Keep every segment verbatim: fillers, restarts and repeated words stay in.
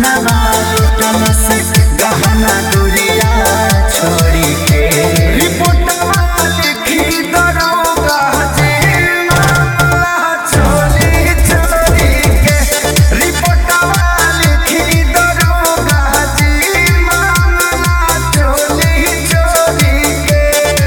मनवा लुटल से गहना दुरिया छोड़ी के रिपोर्टवा लिखी दरोगा जी मामला चोरी चोरी के रिपोर्टवा लिखी दरोगा जी मामला चोरी चोरी के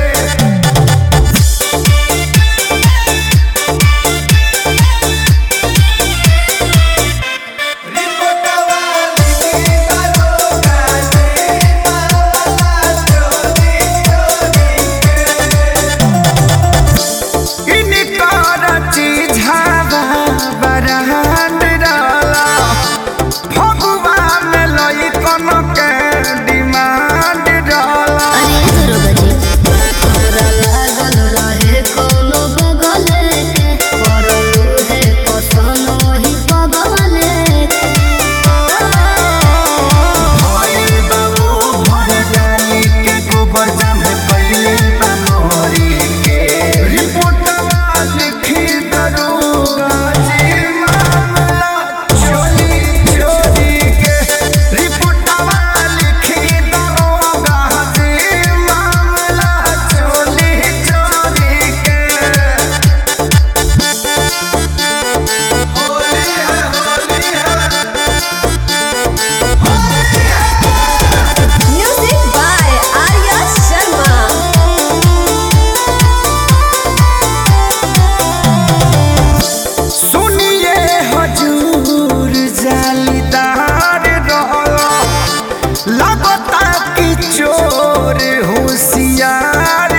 चोर होशियार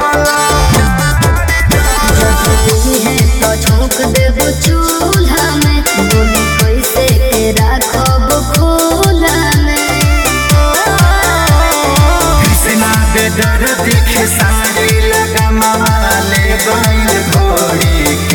तो झोंक देव चूल्हा में बोली कैसे के राखब खोला में कृष्णा के डर दिखे सारी लगा माले बैल घोड़ी